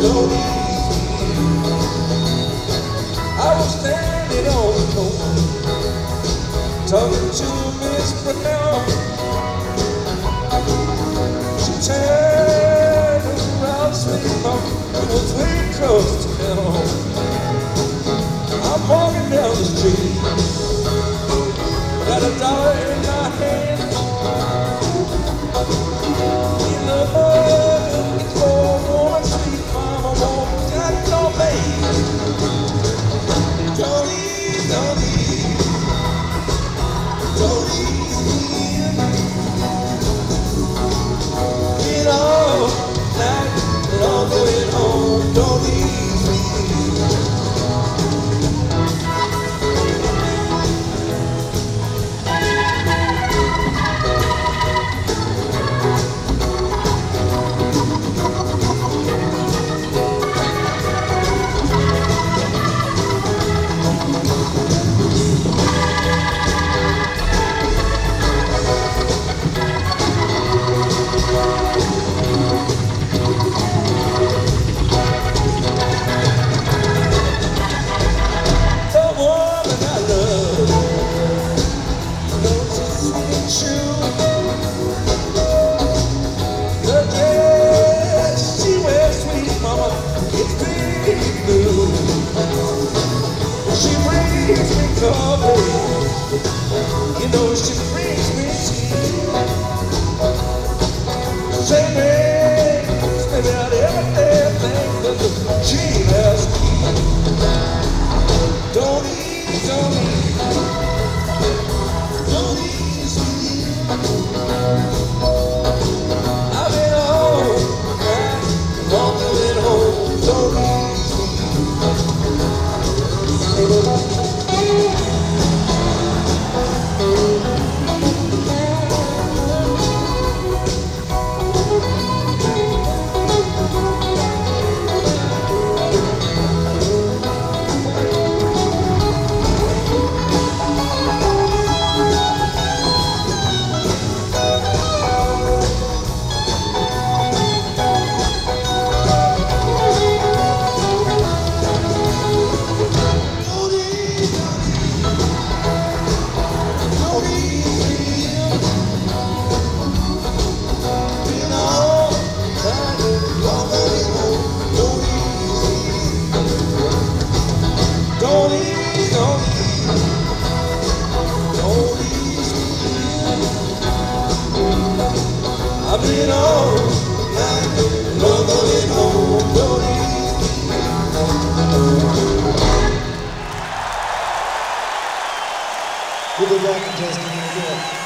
don't ease me. I was standing on the corner, talking to Miss Brown. She turned around, sweet mama, it was way across town. I'm walking down the street, got $1 in my hand. In the mud, it's for a woman, sweet mama, woman, got no baby. Don't ease, don't ease, don't ease me. Get all night long going home, don't ease me. She brings me coffee, you know she brings me tea. She makes me about everything that she has me. Don't ease, don't ease, don't ease me. I've been all night long going home, don't ease. Don't ease, don't ease, don't ease me. I've been all night long going home, don't ease me. We'll be back in just a minute.